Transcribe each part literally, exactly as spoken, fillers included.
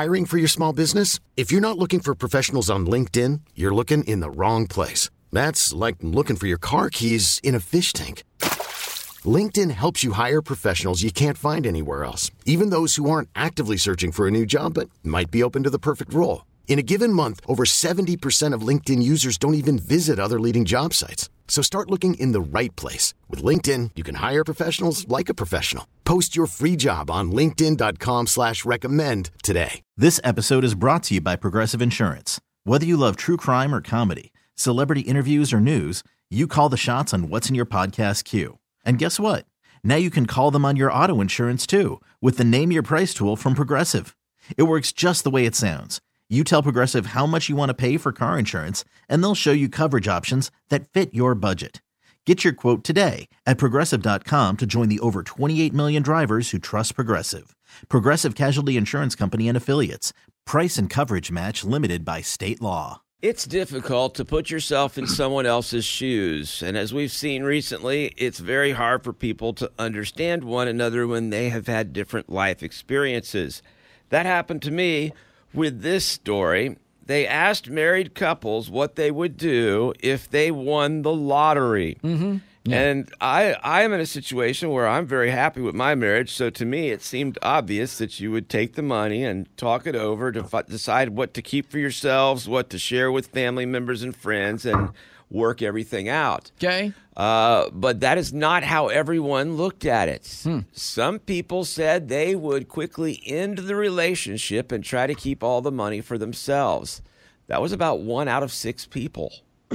Hiring for your small business? If you're not looking for professionals on LinkedIn, you're looking in the wrong place. That's like looking for your car keys in a fish tank. LinkedIn helps you hire professionals you can't find anywhere else, even those who aren't actively searching for a new job but might be open to the perfect role. In a given month, over seventy percent of LinkedIn users don't even visit other leading job sites. So start looking in the right place. With LinkedIn, you can hire professionals like a professional. Post your free job on linkedin dot com slash recommend today. This episode is brought to you by Progressive Insurance. Whether you love true crime or comedy, celebrity interviews or news, you call the shots on what's in your podcast queue. And guess what? Now you can call them on your auto insurance too with the Name Your Price tool from Progressive. It works just the way it sounds. You tell Progressive how much you want to pay for car insurance, and they'll show you coverage options that fit your budget. Get your quote today at Progressive dot com to join the over twenty-eight million drivers who trust Progressive. Progressive Casualty Insurance Company and Affiliates. Price and coverage match limited by state law. It's difficult to put yourself in someone else's shoes. And as we've seen recently, it's very hard for people to understand one another when they have had different life experiences. That happened to me with this story. They asked married couples what they would do if they won the lottery. Mm-hmm. Yeah. And I, I am in a situation where I'm very happy with my marriage. So to me, it seemed obvious that you would take the money and talk it over to f- decide what to keep for yourselves, what to share with family members and friends, and work everything out. Okay. Uh, but that is not how everyone looked at it. Hmm. Some people said they would quickly end the relationship and try to keep all the money for themselves. That was about one out of six people.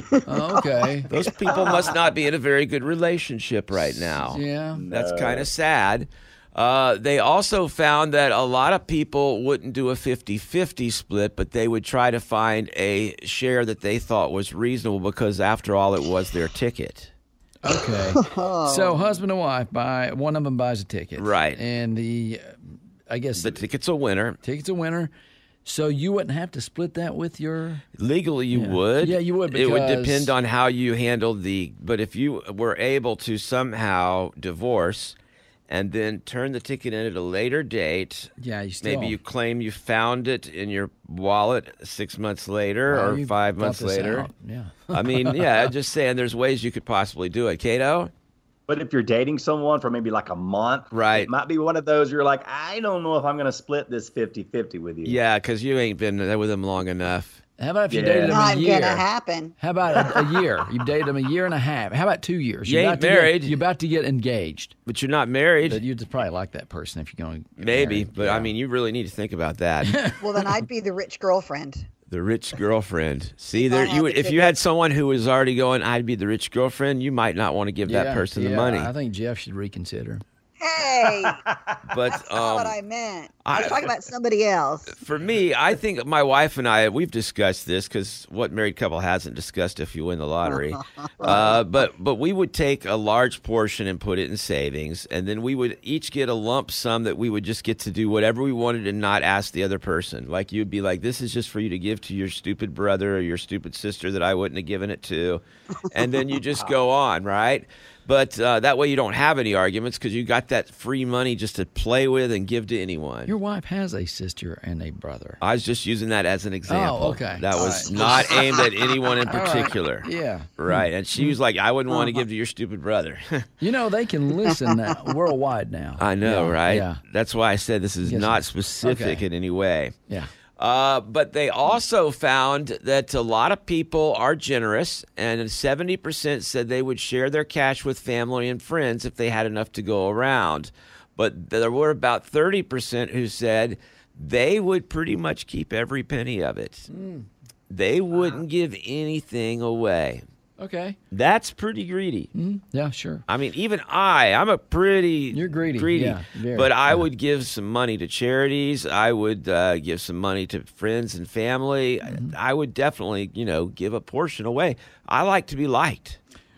Okay. Those people must not be in a very good relationship right now. Yeah. That's kind of sad. Uh, they also found that a lot of people wouldn't do a fifty-fifty split, but they would try to find a share that they thought was reasonable because, after all, it was their ticket. Okay. So husband and wife buy, one of them buys a ticket. Right. And the, I guess. The ticket's a winner. Ticket's a winner. So you wouldn't have to split that with your... Legally, you yeah. would. Yeah, you would, because... It would depend on how you handled the... But if you were able to somehow divorce and then turn the ticket in at a later date... Yeah, you still... Maybe you claim you found it in your wallet six months later well, or five months later. Out. Yeah. I mean, yeah, just saying there's ways you could possibly do it. Cato? But if you're dating someone for maybe like a month, right. It might be one of those you're like, I don't know if I'm going to split this fifty-fifty with you. Yeah, because you ain't been with them long enough. How about if you yeah. dated him Not a year? Not gonna happen. How about a, a year? You've dated him a year and a half. How about two years? You you're ain't about married. To get, you're about to get engaged. But you're not married. But you'd probably like that person if you're going to Maybe, married. but yeah. I mean, you really need to think about that. Well, then I'd be the rich girlfriend. The rich girlfriend. See, If there I you had would, the if you ticket. had someone who was already going, I'd be the rich girlfriend, you might not want to give yeah, that person yeah, the money. I think Jeff should reconsider. Hey, But that's um, not what I meant. I was I- talking about somebody else. for me, I think my wife and I, we've discussed this because what married couple hasn't discussed if you win the lottery. uh, but but we would take a large portion and put it in savings, and then we would each get a lump sum that we would just get to do whatever we wanted and not ask the other person. Like you'd be like, this is just for you to give to your stupid brother or your stupid sister that I wouldn't have given it to. And then you just go on, right? But uh, that way you don't have any arguments because you got that free money just to play with and give to anyone. Your wife has a sister and a brother. I was just using that as an example. Oh, okay. That All was right. not aimed at anyone in All right. particular. Yeah. Right. And she was like, I wouldn't want to give to your stupid brother. You know, they can listen now, worldwide now. I know, Yeah, right? Yeah. That's why I said this is Yes, not sir. specific Okay. in any way. Yeah. Uh, but they also found that a lot of people are generous, and seventy percent said they would share their cash with family and friends if they had enough to go around. But there were about thirty percent who said they would pretty much keep every penny of it. Mm. They wouldn't give anything away. Okay. That's pretty greedy. Mm, yeah, sure. I mean, even I, I'm a pretty You're greedy. greedy. Yeah, very, but I yeah. would give some money to charities. I would uh, give some money to friends and family. Mm-hmm. I, I would definitely, you know, give a portion away. I like to be liked.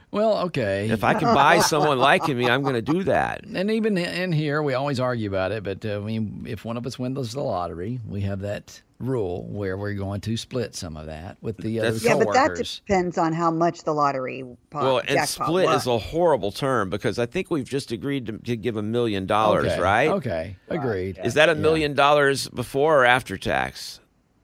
Well, okay. If I can buy someone liking me, I'm going to do that. And even in here, we always argue about it, but uh, I mean, if one of us wins the lottery, we have that rule where we're going to split some of that with the other That's- Yeah, but that coworkers. depends on how much the lottery pot, Well, and jackpot split was. is a horrible term because I think we've just agreed to, to give a million dollars, Okay, right? Okay, agreed. Is that a million dollars before or after tax?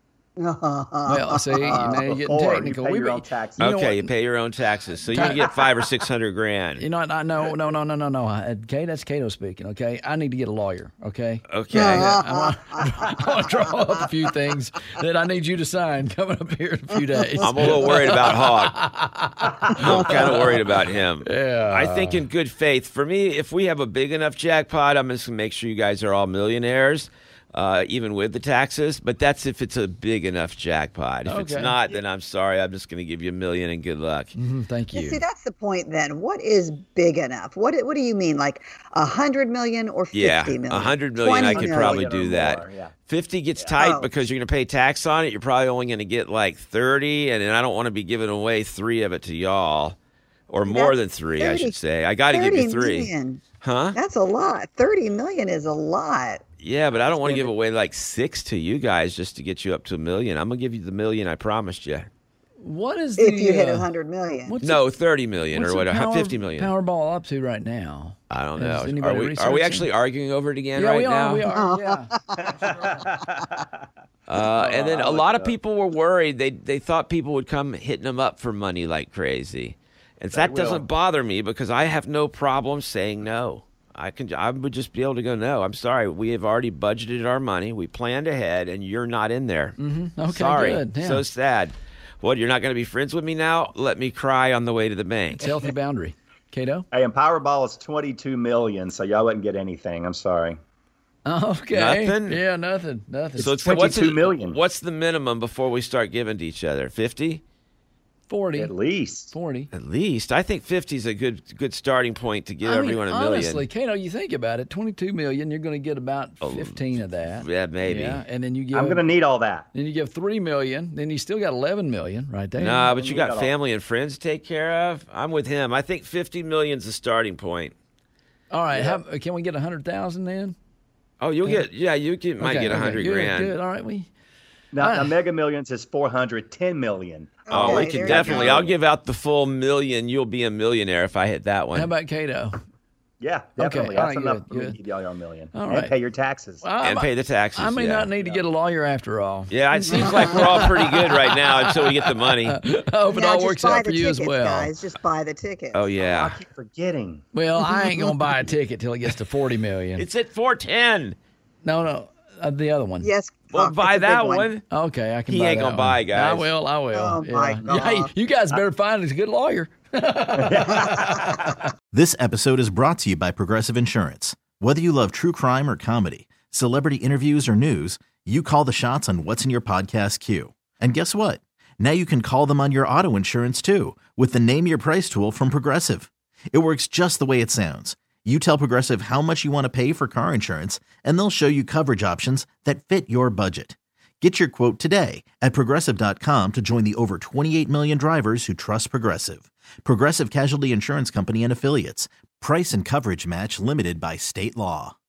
Well, see, now you're getting Before, technical. You pay We your be- own taxes. You know Okay, what? you pay your own taxes, so you can get five or six hundred grand. You know what? I, no, no, no, no, no, no. Uh, Kate, that's Cato speaking, okay? I need to get a lawyer, okay? Okay. I want to draw up a few things that I need you to sign coming up here in a few days. I'm a little worried about Hawk. I'm kind of worried about him. Yeah. I think in good faith, for me, if we have a big enough jackpot, I'm just going to make sure you guys are all millionaires, uh, even with the taxes. But that's if it's a big enough jackpot. If it's Okay. not, then I'm sorry. I'm just going to give you a million and good luck. Mhm, thank Yeah, you. see, that's the point then. What is big enough? What What do you mean? Like a hundred million or fifty Yeah, million? a hundred million, I twenty could million? probably Million or do that. more, yeah. Fifty gets tight Oh. because you're going to pay tax on it. You're probably only going to get like thirty, and then I don't want to be giving away three of it to y'all, or more than That's three, I thirty should say. I got to give you thirty three, million. huh? That's a lot. Thirty million is a lot. Yeah, but I don't want to give away like six to you guys just to get you up to a million. I'm going to give you the million I promised you. What is the... If you hit uh, a hundred million. what's No, thirty million what's or the whatever, power- fifty million. Powerball up to right now? I don't Has know. anybody Are we, are we researching? actually arguing over it again Yeah, right we now? are. We are. Yeah. Uh, and then I'll a look lot it of up. people were worried. They they thought people would come hitting them up for money like crazy, and that will. doesn't bother me because I have no problem saying no. I can I would just be able to go no. I'm sorry. We have already budgeted our money. We planned ahead, and you're not in there. Mm-hmm. Okay, sorry. good. Yeah. So sad. What? You're not going to be friends with me now? Let me cry on the way to the bank. It's healthy boundary. Cato? Hey, and Powerball is twenty-two million, so y'all wouldn't get anything. I'm sorry. Okay. Nothing? Yeah, nothing. Nothing. So it's twenty-two what's the- million. What's the minimum before we start giving to each other? fifty? forty. At least. forty. At least. I think fifty is a good good starting point to give I mean, everyone a million. honestly, Cato, you think about it, twenty-two million, you're going to get about fifteen of that. Yeah, maybe. Yeah, and then you give I'm going to need all that. then you give three million, then you still got eleven million right there. Nah, but you got got all- family and friends to take care of. I'm with him. I think fifty million's the starting point. All right, how, can we get one hundred thousand then? Oh, you'll get yeah, you can, might Okay, get a okay, hundred good, grand. Good. All right, we Now, Ah. now Mega Millions is four hundred ten million. Oh, Okay, we there can you definitely. go. I'll give out the full million. You'll be a millionaire if I hit that one. how about Cato? Yeah, definitely. all That's right, enough good, for me good. to give y'all your million. All And right. pay your taxes. and I- pay the taxes. I may yeah. not need to get a lawyer after all. Yeah, it seems like we're all pretty good right now until we get the money. I hope it Now all just works buy out the for you as tickets, well. guys. Just buy the tickets. Oh I yeah, keep forgetting. Well, I ain't gonna buy a ticket till it gets to forty million. it's at four ten. no, no, uh, the other one. Yes. Well, Hawk, buy it's a big that one. one. Okay, I can. He buy ain't that gonna one. buy, guys. I will. I will. Oh, yeah. my Yeah, hey, God. you guys better find us a good lawyer. This episode is brought to you by Progressive Insurance. Whether you love true crime or comedy, celebrity interviews or news, you call the shots on what's in your podcast queue. And guess what? Now you can call them on your auto insurance too with the Name Your Price tool from Progressive. It works just the way it sounds. You tell Progressive how much you want to pay for car insurance, and they'll show you coverage options that fit your budget. Get your quote today at Progressive dot com to join the over twenty-eight million drivers who trust Progressive. Progressive Casualty Insurance Company and Affiliates. Price and coverage match limited by state law.